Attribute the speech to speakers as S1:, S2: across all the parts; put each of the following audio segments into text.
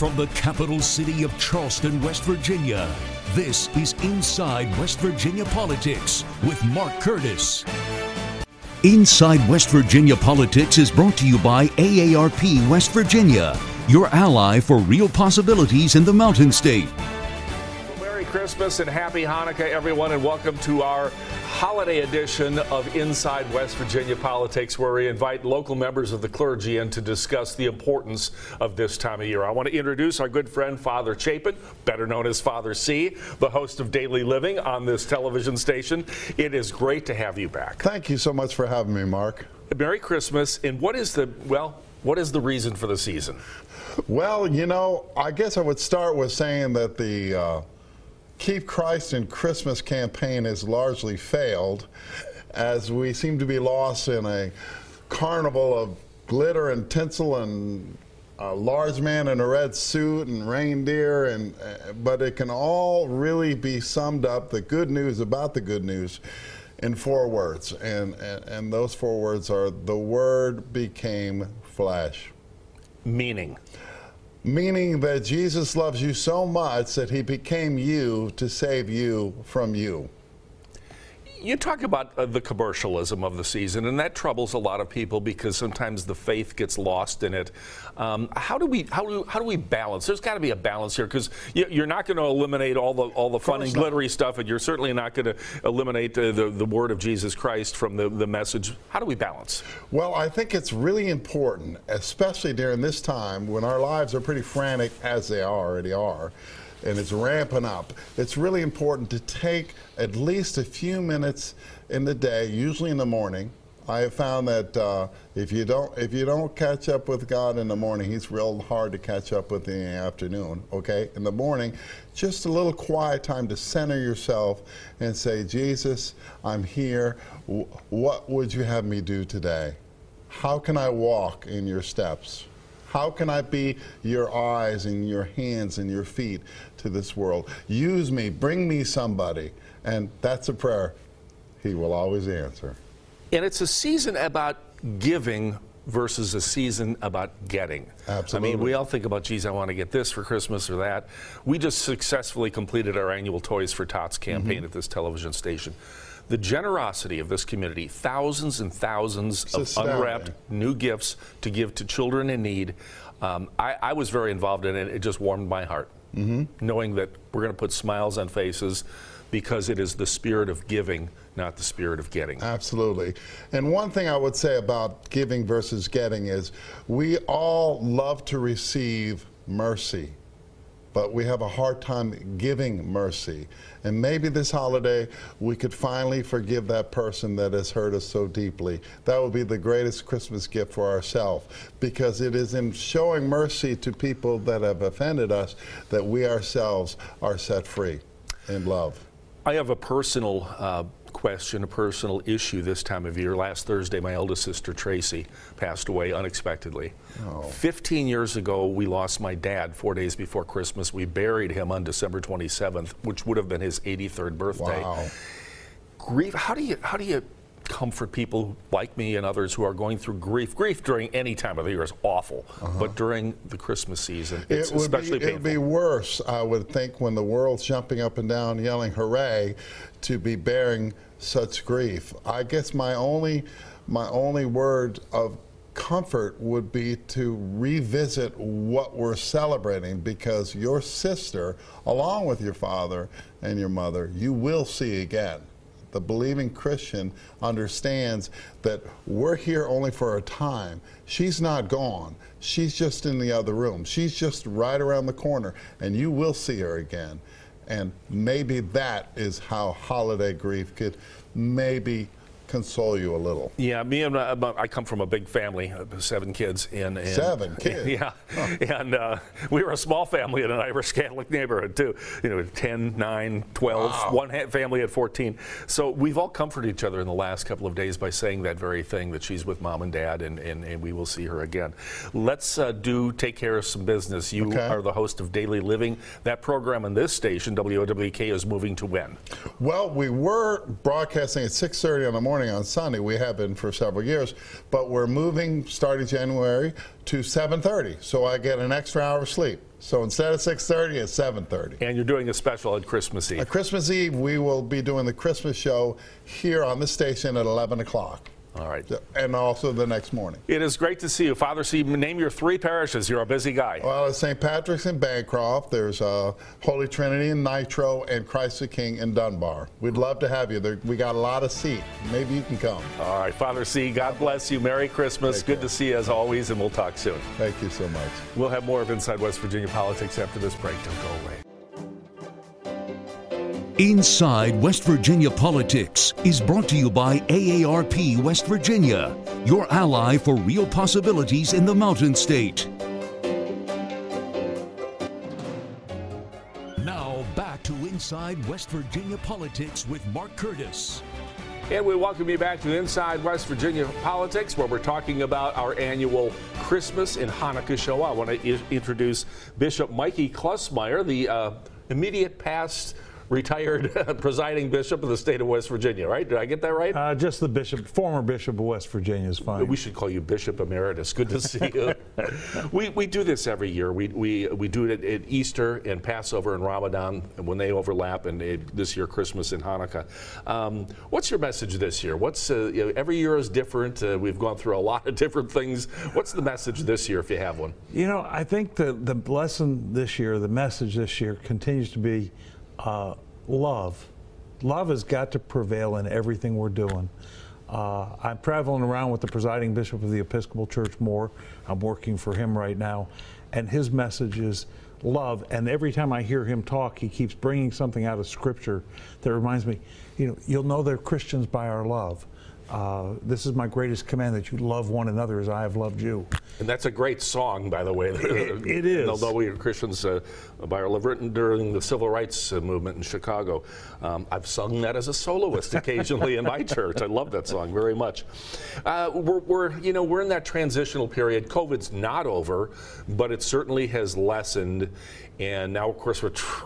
S1: From the capital city of Charleston, West Virginia, this is Inside West Virginia Politics with Mark Curtis. Inside West Virginia Politics is brought to you by AARP West Virginia, your ally for real possibilities in the Mountain State.
S2: Merry Christmas and Happy Hanukkah, everyone, and welcome to our holiday edition of Inside West Virginia Politics, where we invite local members of the clergy in to discuss the importance of this time of year. I want to introduce our good friend, Father Chapin, better known as Father C, the host of Daily Living on this television station. It is great to have you back.
S3: Thank you so much for having me, Mark.
S2: Merry Christmas, and what is the reason for the season?
S3: Well, I guess I would start with saying that the Keep Christ in Christmas campaign has largely failed, as we seem to be lost in a carnival of glitter and tinsel and a large man in a red suit and reindeer, but it can all really be summed up, the good news about the good news, in 4 words, and those 4 words are: the Word became flesh. Meaning that Jesus loves you so much that he became you to save you from you.
S2: You talk about the commercialism of the season, and that troubles a lot of people because sometimes the faith gets lost in it. How do we balance? There's got to be a balance here, because you're not going to eliminate all the fun and glittery stuff, and you're certainly not going to eliminate the word of Jesus Christ from the message. How do we balance?
S3: Well, I think it's really important, especially during this time when our lives are pretty frantic, as they already are, and it's ramping up. It's really important to take at least a few minutes in the day, usually in the morning. I have found that if you don't catch up with God in the morning, he's real hard to catch up with in the afternoon, okay? In the morning, just a little quiet time to center yourself and say, Jesus, I'm here. What would you have me do today? How can I walk in your steps? How can I be your eyes and your hands and your feet to this world? Use me, bring me somebody. And that's a prayer he will always answer.
S2: And it's a season about giving versus a season about getting.
S3: Absolutely.
S2: I mean, we all think about, geez, I want to get this for Christmas or that. We just successfully completed our annual Toys for Tots campaign at this television station. The generosity of this community, thousands and thousands of unwrapped new gifts to give to children in need. I was very involved in it. It just warmed my heart, knowing that we're going to put smiles on faces because it is the spirit of giving, not the spirit of getting.
S3: Absolutely. And one thing I would say about giving versus getting is we all love to receive mercy, but we have a hard time giving mercy. And maybe this holiday we could finally forgive that person that has hurt us so deeply. That would be the greatest Christmas gift for ourselves, because it is in showing mercy to people that have offended us that we ourselves are set free in love.
S2: I have a personal question, a personal issue this time of year. Last Thursday, my eldest sister, Tracy, passed away unexpectedly. 15 years ago, we lost my dad 4 days before Christmas. We buried him on December 27th, which would have been his 83rd birthday.
S3: Wow.
S2: Grief, how do you comfort people like me and others who are going through grief? Grief during any time of the year is awful, but during the Christmas season, it's especially painful.
S3: It would be worse, I would think, when the world's jumping up and down, yelling hooray, to be bearing such grief. I guess my only word of comfort would be to revisit what we're celebrating, because your sister, along with your father and your mother, you will see again. The believing Christian understands that we're here only for a time. She's not gone. She's just in the other room. She's just right around the corner, and you will see her again. And maybe that is how holiday grief could maybe console you a little.
S2: Yeah, I come from a big family, 7 kids.
S3: 7 kids?
S2: Yeah, and we were a small family in an Irish Catholic neighborhood too. 10, 9, 12, wow. One family had 14. So we've all comforted each other in the last couple of days by saying that very thing, that she's with Mom and Dad, and we will see her again. Let's take care of some business. You are the host of Daily Living. That program on this station, WOWK, is moving to when?
S3: Well, we were broadcasting at 6:30 in the morning morning on Sunday. We have been for several years, but we're moving starting January to 7:30, so I get an extra hour of sleep. So instead of 6:30, it's 7:30.
S2: And you're doing a special at Christmas Eve.
S3: At Christmas Eve, we will be doing the Christmas show here on the station at 11 o'clock.
S2: All right.
S3: And also the next morning.
S2: It is great to see you. Father C, name your 3 parishes. You're a busy guy.
S3: Well, it's St. Patrick's in Bancroft. There's Holy Trinity in Nitro and Christ the King in Dunbar. We'd love to have you. We got a lot of seats. Maybe you can come.
S2: All right, Father C, God bless you. Merry Christmas. Good to see you as always, and we'll talk soon.
S3: Thank you so much.
S2: We'll have more of Inside West Virginia Politics after this break. Don't go away.
S1: Inside West Virginia Politics is brought to you by AARP West Virginia, your ally for real possibilities in the Mountain State. Now back to Inside West Virginia Politics with Mark Curtis.
S2: And we welcome you back to Inside West Virginia Politics, where we're talking about our annual Christmas and Hanukkah show. I want to introduce Bishop Mikey Klusmeyer, the immediate past retired presiding bishop of the state of West Virginia, right? Did I get that right?
S4: Just the bishop, former bishop of West Virginia is fine.
S2: We should call you Bishop Emeritus. Good to see you. We do this every year. We do it at Easter and Passover and Ramadan when they overlap, and this year Christmas and Hanukkah. What's your message this year? Every year is different. We've gone through a lot of different things. What's the message this year, if you have one?
S4: You know, I think the lesson this year, the message this year continues to be love. Love has got to prevail in everything we're doing. I'm traveling around with the presiding bishop of the Episcopal Church more. I'm working for him right now, and his message is love. And every time I hear him talk, he keeps bringing something out of Scripture that reminds me, you'll know they're Christians by our love. This is my greatest command, that you love one another as I have loved you.
S2: And that's a great song, by the way.
S4: It is.
S2: Although we are Christians by our love, written during the Civil Rights Movement in Chicago. I've sung that as a soloist occasionally in my church. I love that song very much. We're in that transitional period. COVID's not over, but it certainly has lessened. And now, of course, we're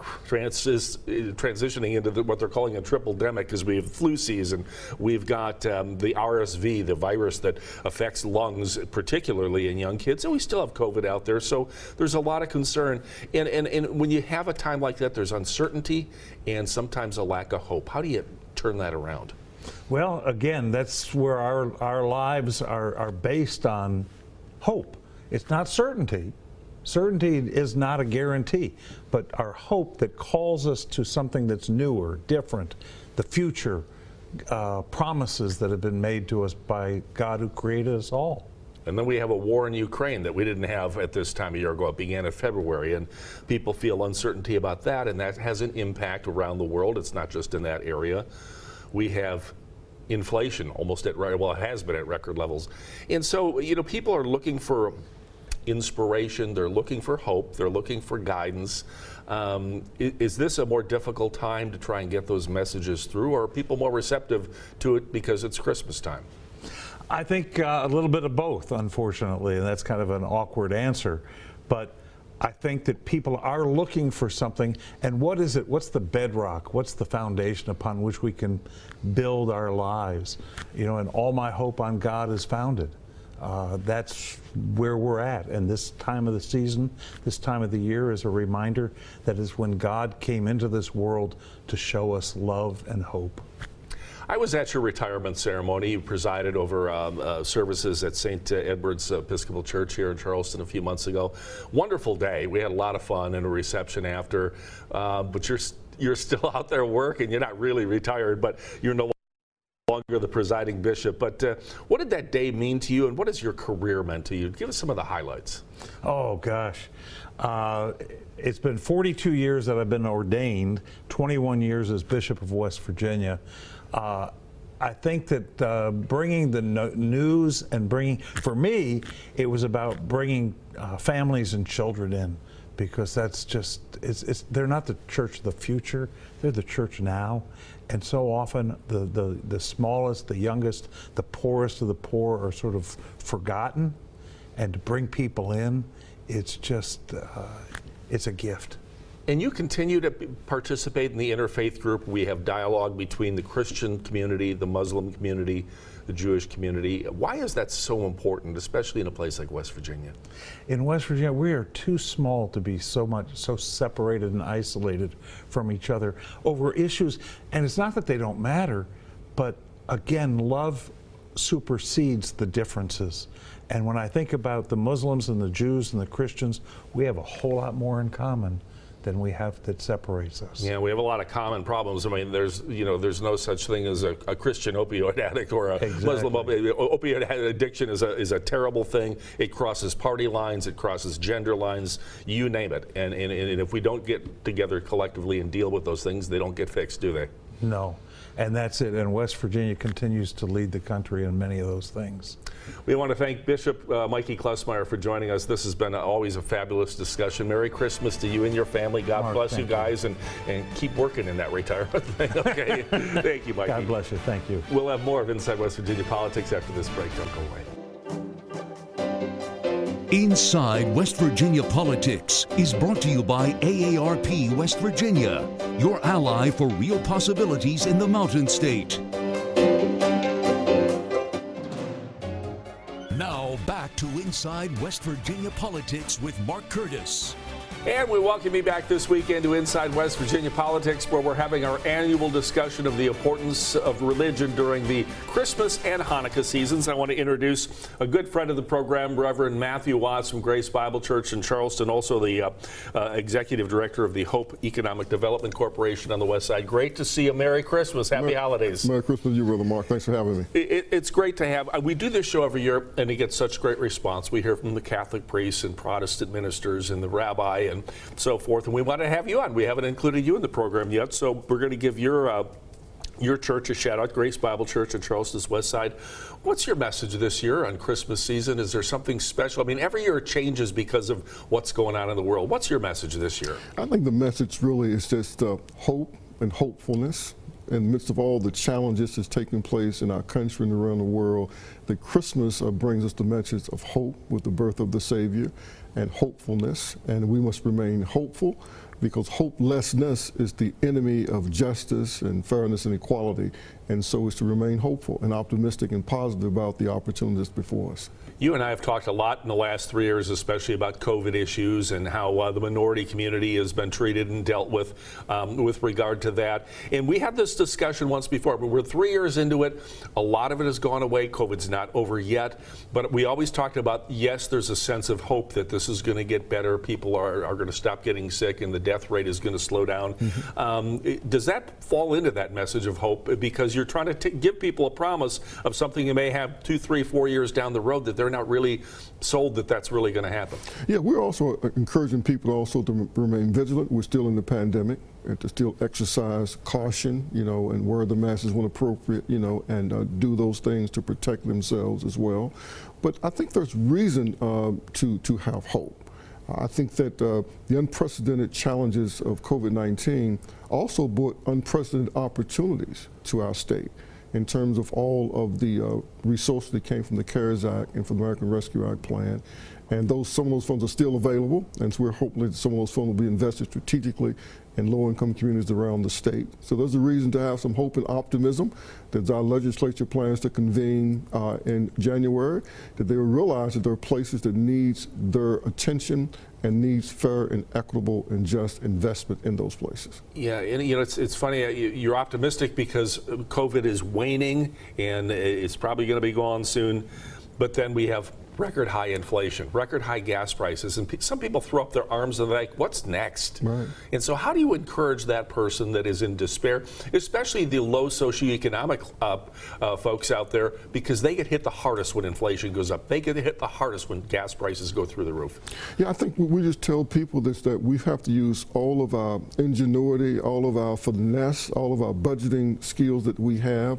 S2: transitioning into what they're calling a triple-demic, because we have flu season. We've got the RSV, the virus that affects lungs, particularly in young kids, and we still have COVID out there. So there's a lot of concern. And when you have a time like that, there's uncertainty and sometimes a lack of hope. How do you turn that around?
S4: Well, again, that's where our lives are based on hope. It's not certainty. Certainty is not a guarantee, but our hope that calls us to something that's newer, different, the future, promises that have been made to us by God who created us all.
S2: And then we have a war in Ukraine that we didn't have at this time a year ago. It began in February, and people feel uncertainty about that, and that has an impact around the world. It's not just in that area. We have inflation almost it has been at record levels. And so, people are looking for inspiration, they're looking for hope, they're looking for guidance. Is this a more difficult time to try and get those messages through, or are people more receptive to it because it's Christmas time?
S4: I think a little bit of both, unfortunately, and that's kind of an awkward answer. But I think that people are looking for something, and what is it? What's the bedrock? What's the foundation upon which we can build our lives? And all my hope on God is founded. That's where we're at, and this time of the season, this time of the year is a reminder that is when God came into this world to show us love and hope.
S2: I was at your retirement ceremony. You presided over services at St. Edward's Episcopal Church here in Charleston a few months ago. Wonderful day. We had a lot of fun and a reception after, but you're still out there working. You're not really retired, but you're no longer the presiding bishop. But what did that day mean to you, and what has your career meant to you? Give us some of the highlights.
S4: Oh, gosh. It's been 42 years that I've been ordained, 21 years as Bishop of West Virginia. I think that bringing the news and for me, it was about bringing families and children in, because that's just, they're not the church of the future, they're the church now. And so often the smallest, the youngest, the poorest of the poor are sort of forgotten. And to bring people in, it's just, it's a gift.
S2: And you continue to participate in the interfaith group. We have dialogue between the Christian community, the Muslim community, the Jewish community. Why is that so important, especially in a place like West Virginia?
S4: In West Virginia, we are too small to be so separated and isolated from each other over issues. And it's not that they don't matter, but again, love supersedes the differences. And when I think about the Muslims and the Jews and the Christians, we have a whole lot more in common than we have that separates us.
S2: Yeah, we have a lot of common problems. I mean, there's no such thing as a Christian opioid addict or a Muslim opioid addiction is a terrible thing. It crosses party lines, it crosses gender lines, you name it. And if we don't get together collectively and deal with those things, they don't get fixed, do they?
S4: No. And that's it. And West Virginia continues to lead the country in many of those things.
S2: We want to thank Bishop Mikey Klesmeyer for joining us. This has been always a fabulous discussion. Merry Christmas to you and your family. God bless you guys, and keep working in that retirement thing. Okay. Thank you, Mikey.
S4: God bless you. Thank you.
S2: We'll have more of Inside West Virginia Politics after this break. Don't go away.
S1: Inside West Virginia Politics is brought to you by AARP West Virginia, your ally for real possibilities in the Mountain State. Now back to Inside West Virginia Politics with Mark Curtis.
S2: And we welcome you back this weekend to Inside West Virginia Politics, where we're having our annual discussion of the importance of religion during the Christmas and Hanukkah seasons. I want to introduce a good friend of the program, Reverend Matthew Watts from Grace Bible Church in Charleston, also the Executive Director of the Hope Economic Development Corporation on the West Side. Great to see you. Merry Christmas. Happy holidays.
S5: Merry Christmas to you, Brother Mark. Thanks for having me.
S2: It's great to have. We do this show every year, and it gets such great response. We hear from the Catholic priests and Protestant ministers and the rabbi and so forth, and we want to have you on. We haven't included you in the program yet, so we're going to give your church a shout out, Grace Bible Church in Charleston's West Side. What's your message this year on Christmas season? Is there something special? I mean, every year it changes because of what's going on in the world. What's your message this year?
S5: I think the message really is just hope and hopefulness. In the midst of all the challenges that's taking place in our country and around the world, that Christmas brings us the message of hope with the birth of the Savior and hopefulness, and we must remain hopeful, because hopelessness is the enemy of justice and fairness and equality, and so is to remain hopeful and optimistic and positive about the opportunities before us.
S2: You and I have talked a lot in the last 3 years, especially about COVID issues and how the minority community has been treated and dealt with regard to that. And we had this discussion once before, but we're 3 years into it. A lot of it has gone away. COVID's not over yet. But we always talked about, yes, there's a sense of hope that this is going to get better. People are going to stop getting sick and the death rate is going to slow down. Mm-hmm. Does that fall into that message of hope? Because you're trying to give people a promise of something you may have 2, 3, 4 years down the road that they're not really sold that that's really going to happen.
S5: Yeah, we're also encouraging people also to remain vigilant. We're still in the pandemic, and to still exercise caution, and wear the masks when appropriate, and do those things to protect themselves as well. But I think there's reason to have hope. I think that the unprecedented challenges of COVID-19 also brought unprecedented opportunities to our state in terms of all of the resources that came from the CARES Act and from the American Rescue Act plan. And some of those funds are still available, and so we're hoping that some of those funds will be invested strategically in low-income communities around the state. So there's a reason to have some hope and optimism that our legislature plans to convene in January, that they will realize that there are places that needs their attention and needs fair and equitable and just investment in those places.
S2: Yeah, and it's funny, you're optimistic because COVID is waning and it's probably going to be gone soon, but then we have record high inflation, record high gas prices, and some people throw up their arms and they're like, what's next?
S5: Right.
S2: And so how do you encourage that person that is in despair, especially the low socioeconomic folks out there, because they get hit the hardest when inflation goes up. They get hit the hardest when gas prices go through the roof.
S5: Yeah, I think we just tell people that we have to use all of our ingenuity, all of our finesse, all of our budgeting skills that we have,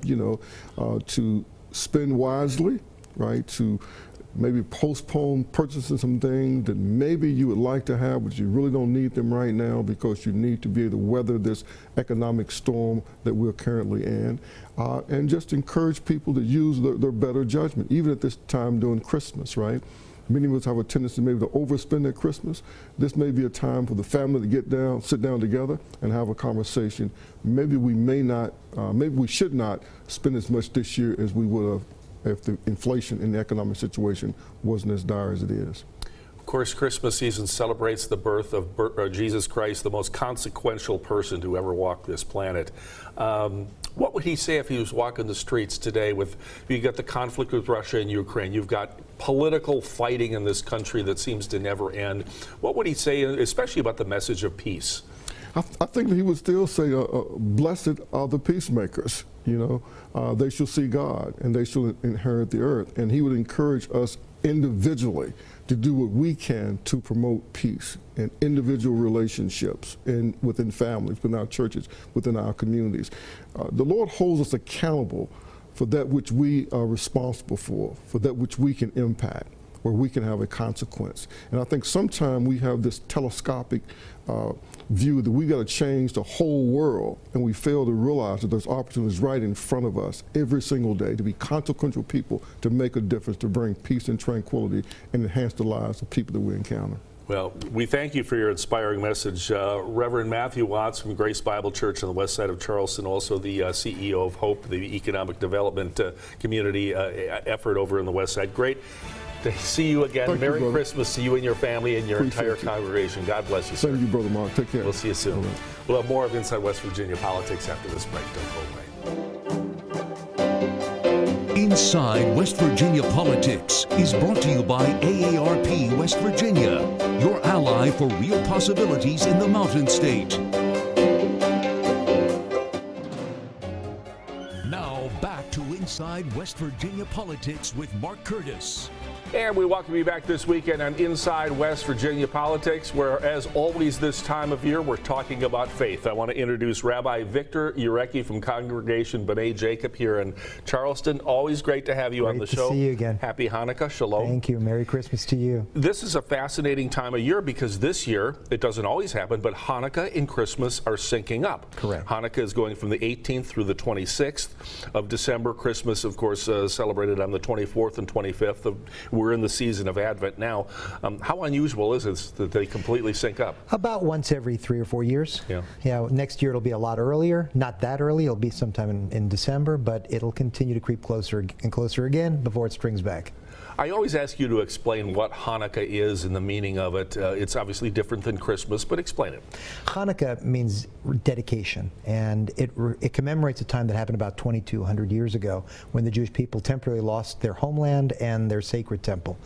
S5: to spend wisely, right, to maybe postpone purchasing some things that maybe you would like to have, but you really don't need them right now because you need to be able to weather this economic storm that we're currently in. And just encourage people to use their better judgment, even at this time during Christmas, right? Many of us have a tendency maybe to overspend at Christmas. This may be a time for the family to get down, sit down together, and have a conversation. Maybe we may not, maybe we should not spend as much this year as we would have if the inflation in the economic situation wasn't as dire as it is.
S2: Of course, Christmas season celebrates the birth of Jesus Christ, the most consequential person to ever walk this planet. What would he say if he was walking the streets today with, you got the conflict with Russia and Ukraine, you've got political fighting in this country that seems to never end. What would he say, especially about the message of peace?
S5: I think that he would still say, blessed are the peacemakers. You know, they shall see God and they shall inherit the earth. And he would encourage us individually to do what we can to promote peace in individual relationships, within families, within our churches, within our communities. The Lord holds us accountable for that which we are responsible for that which we can impact, where we can have a consequence. And I think sometimes we have this telescopic view that we got to change the whole world, and we fail to realize that there's opportunities right in front of us every single day to be consequential people, to make a difference, to bring peace and tranquility and enhance the lives of people that we encounter.
S2: Well, we thank you for your inspiring message. Reverend Matthew Watts from Grace Bible Church on the west side of Charleston, also the CEO of HOPE, the economic development community effort over in the west side. Great to see you again.
S5: Thank
S2: Merry
S5: you,
S2: Christmas to you and your family and your
S5: Appreciate
S2: entire congregation. God bless you, sir.
S5: Thank you, Brother Mark. Take care.
S2: We'll see you soon.
S5: Right.
S2: We'll have more of Inside West Virginia Politics after this break. Don't go away.
S1: Inside West Virginia Politics is brought to you by AARP West Virginia, your ally for real possibilities in the Mountain State. Now back to Inside West Virginia Politics with Mark Curtis.
S2: And we welcome you back this weekend on Inside West Virginia Politics, where, as always this time of year, we're talking about faith. I want to introduce Rabbi Victor Urecki from Congregation B'nai Jacob here in Charleston. Always great to have you on the show.
S6: Great to see you again.
S2: Happy Hanukkah. Shalom.
S6: Thank you. Merry Christmas to you.
S2: This is a fascinating time of year because this year, it doesn't always happen, but Hanukkah and Christmas are syncing up.
S6: Correct.
S2: Hanukkah is going from the 18th through the 26th of December. Christmas, of course, celebrated on the 24th and 25th. We're in the season of Advent now. How unusual is it that they completely sync up?
S6: About once every 3 or 4 years.
S2: Yeah.
S6: Yeah. Next year it'll be a lot earlier. Not that early. It'll be sometime in December, but it'll continue to creep closer and closer again before it springs back.
S2: I always ask you to explain what Hanukkah is and the meaning of it. It's obviously different than Christmas, but explain it.
S6: Hanukkah means dedication, and it commemorates a time that happened about 2,200 years ago when the Jewish people temporarily lost their homeland and their sacred temple.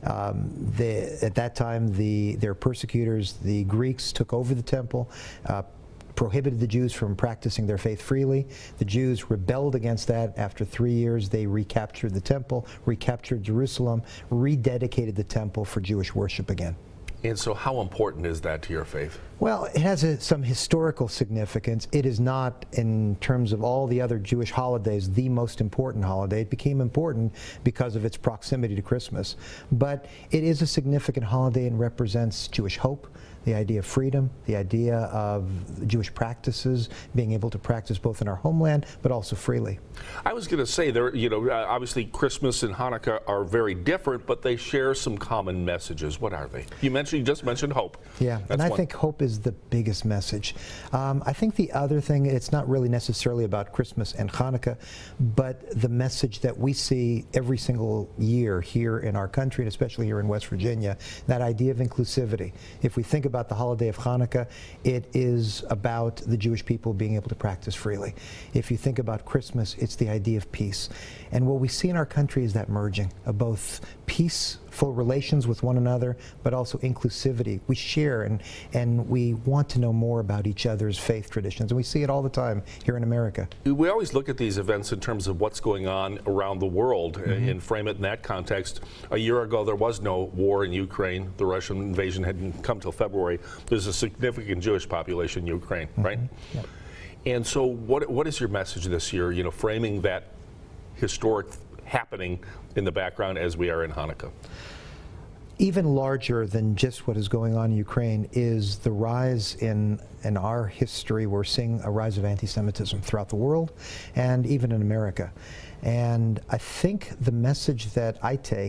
S6: At that time, their persecutors, the Greeks, took over the temple, prohibited the Jews from practicing their faith freely. The Jews rebelled against that. After 3 years, they recaptured the temple, recaptured Jerusalem, rededicated the temple for Jewish worship again.
S2: And so how important is that to your faith?
S6: Well, it has some historical significance. It is not, in terms of all the other Jewish holidays, the most important holiday. It became important because of its proximity to Christmas. But it is a significant holiday and represents Jewish hope, the idea of freedom, the idea of Jewish practices, being able to practice both in our homeland, but also freely.
S2: I was going to say, obviously Christmas and Hanukkah are very different, but they share some common messages. What are they? You just mentioned hope.
S6: Yeah, and I think hope is the biggest message. I think the other thing, it's not really necessarily about Christmas and Hanukkah, but the message that we see every single year here in our country, and especially here in West Virginia, that idea of inclusivity. If we think about the holiday of Hanukkah, it is about the Jewish people being able to practice freely. If you think about Christmas, it's the idea of peace. And what we see in our country is that merging of both peaceful relations with one another, but also inclusivity. We share and we want to know more about each other's faith traditions, and we see it all the time here in America. We
S2: always look at these events in terms of what's going on around the world and frame it in that context. A year ago, there was no war in Ukraine. The Russian invasion hadn't come till February. There's a significant Jewish population in Ukraine, right? Yep. And so what is your message this year, framing that historic happening in the background as we are in Hanukkah? Even larger than just what is going on in Ukraine is the rise in our history. We're seeing a rise of anti-Semitism throughout the world and even in America. And I think the message that I take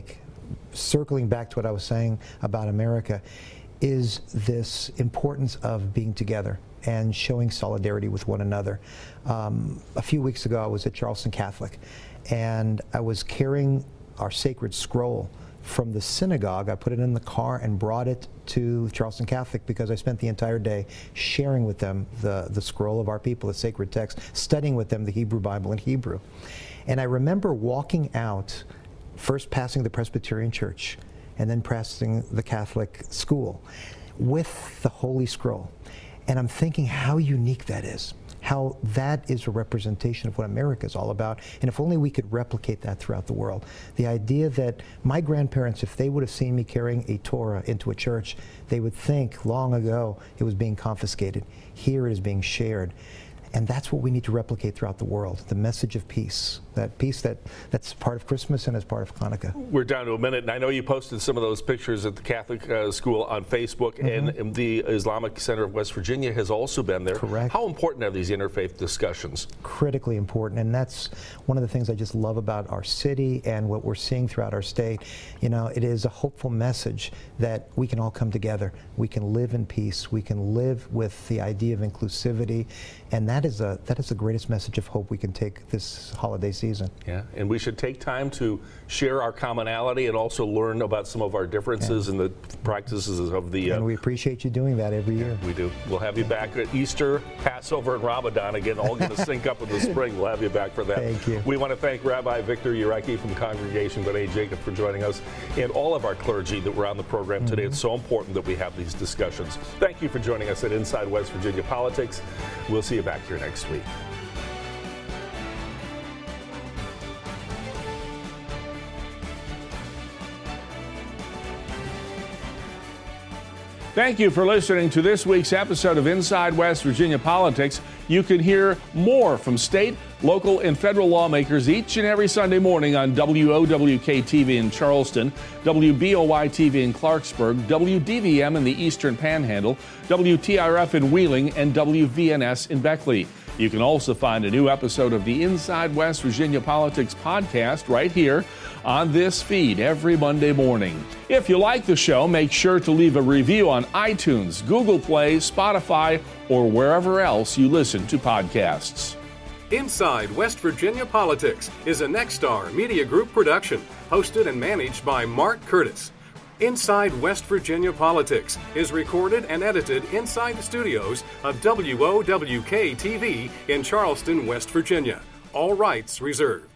S6: circling back to what I was saying about America, is this importance of being together and showing solidarity with one another. A few weeks ago, I was at Charleston Catholic, and I was carrying our sacred scroll from the synagogue. I put it in the car and brought it to Charleston Catholic because I spent the entire day sharing with them the scroll of our people, the sacred text, studying with them the Hebrew Bible in Hebrew. And I remember walking out, first passing the Presbyterian Church, and then passing the Catholic school with the Holy Scroll. And I'm thinking how unique that is, how that is a representation of what America is all about. And if only we could replicate that throughout the world. The idea that my grandparents, if they would have seen me carrying a Torah into a church, they would think long ago it was being confiscated. Here it is being shared. And that's what we need to replicate throughout the world, the message of peace, that peace that's part of Christmas and is part of Hanukkah.
S2: We're down to a minute, and I know you posted some of those pictures at the Catholic school on Facebook, and the Islamic Center of West Virginia has also been there.
S6: Correct.
S2: How important are these interfaith discussions?
S6: Critically important, and that's one of the things I just love about our city and what we're seeing throughout our state. You know, it is a hopeful message that we can all come together. We can live in peace. We can live with the idea of inclusivity, and that is the greatest message of hope we can take this holiday season.
S2: Yeah, and we should take time to share our commonality and also learn about some of our differences and the practices of the...
S6: and we appreciate you doing that every year.
S2: We do. We'll have you back at Easter, Passover, and Ramadan again, all going to sync up in the spring. We'll have you back for that.
S6: Thank you.
S2: We want to thank Rabbi Victor Urecki from Congregation B'nai Jacob for joining us, and all of our clergy that were on the program today. It's so important that we have these discussions. Thank you for joining us at Inside West Virginia Politics. We'll see you back here next week. Thank you for listening to this week's episode of Inside West Virginia Politics. You can hear more from state, local, and federal lawmakers each and every Sunday morning on WOWK-TV in Charleston, WBOY-TV in Clarksburg, WDVM in the Eastern Panhandle, WTRF in Wheeling, and WVNS in Beckley. You can also find a new episode of the Inside West Virginia Politics podcast right here on this feed every Monday morning. If you like the show, make sure to leave a review on iTunes, Google Play, Spotify, or wherever else you listen to podcasts.
S7: Inside West Virginia Politics is a Nexstar Media Group production, hosted and managed by Mark Curtis. Inside West Virginia Politics is recorded and edited inside the studios of WOWK-TV in Charleston, West Virginia. All rights reserved.